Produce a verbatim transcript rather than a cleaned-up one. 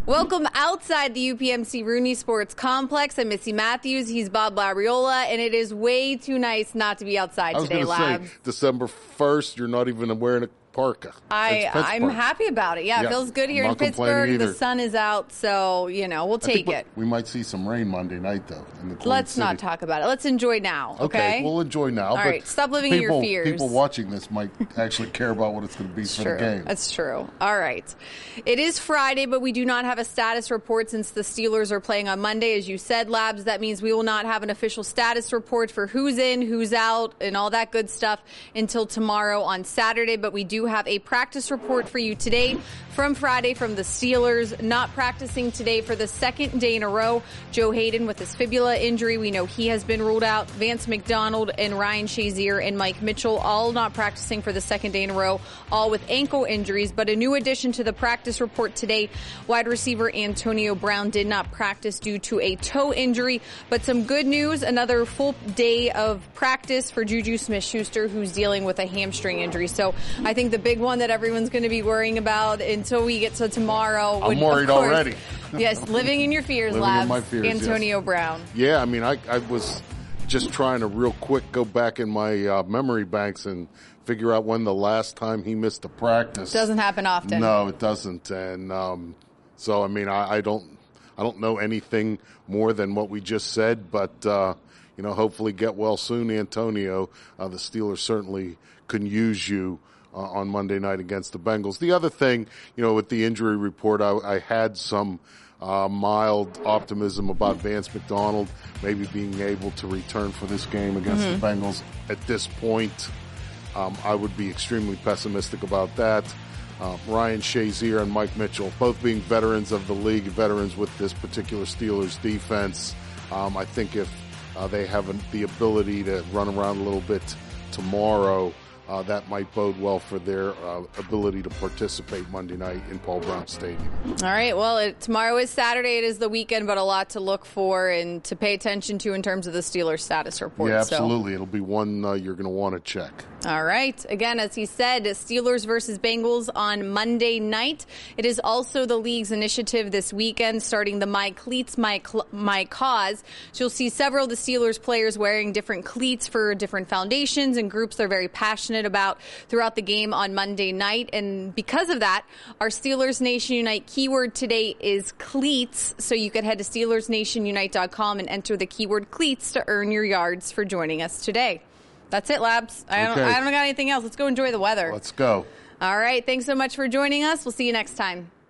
Welcome outside the U P M C Rooney Sports Complex. I'm Missy Matthews. He's Bob Labriola, and it is way too nice not to be outside today, Labs. I was going to say, December first, you're not even wearing a parka. I, I'm happy about it. Yeah, yeah, it feels good here in Pittsburgh. Either. The sun is out, so, you know, we'll take it. We might see some rain Monday night, though. In the Let's City. not talk about it. Let's enjoy now, okay? Okay, we'll enjoy now. All but right, stop living people, in your fears. People watching this might actually care about what it's going to be it's for true. the game. That's true. All right. It is Friday, but we do not have a status report since the Steelers are playing on Monday. As you said, Labs, that means we will not have an official status report for who's in, who's out, and all that good stuff until tomorrow on Saturday. But we do have a practice report for you today from Friday from the Steelers. Not practicing today for the second day in a row. Joe Hayden with his fibula injury. We know he has been ruled out. Vance McDonald and Ryan Shazier and Mike Mitchell all not practicing for the second day in a row, all with ankle injuries. But a new addition to the practice report today, wide receiver Antonio Brown did not practice due to a toe injury. But some good news, another full day of practice for Juju Smith-Schuster, who's dealing with a hamstring injury. So I think the big one that everyone's going to be worrying about until we get to tomorrow. I'm would, worried course, already. Yes, living in your fears, living Labs. in my fears, Antonio yes. Brown. Yeah, I mean, I, I was just trying to real quick go back in my uh, memory banks and figure out when the last time he missed a practice. Doesn't happen often. No, it doesn't. And um, so, I mean, I, I don't, I don't know anything more than what we just said, but uh, you know, hopefully get well soon, Antonio. Uh, the Steelers certainly can use you uh, on Monday night against the Bengals. The other thing, you know, with the injury report, I, I had some uh, mild optimism about Vance McDonald maybe being able to return for this game against mm-hmm. the Bengals. At this point, um, I would be extremely pessimistic about that. Uh, Ryan Shazier and Mike Mitchell, both being veterans of the league, veterans with this particular Steelers defense. Um, I think if uh, they have an, the ability to run around a little bit tomorrow, uh, that might bode well for their uh, ability to participate Monday night in Paul Brown Stadium. All right. Well, it, tomorrow is Saturday. It is the weekend, but a lot to look for and to pay attention to in terms of the Steelers status report. Yeah, absolutely. So. It'll be one uh, you're going to want to check. All right. Again, as he said, Steelers versus Bengals on Monday night. It is also the league's initiative this weekend, starting the My Cleats, My, Cl- My Cause. So you'll see several of the Steelers players wearing different cleats for different foundations and groups they're very passionate about throughout the game on Monday night. And because of that, our Steelers Nation Unite keyword today is cleats. So you could head to Steelers Nation Unite dot com and enter the keyword cleats to earn your yards for joining us today. That's it, Labs. I don't, okay. I don't got anything else. Let's go enjoy the weather. Let's go. All right. Thanks so much for joining us. We'll see you next time.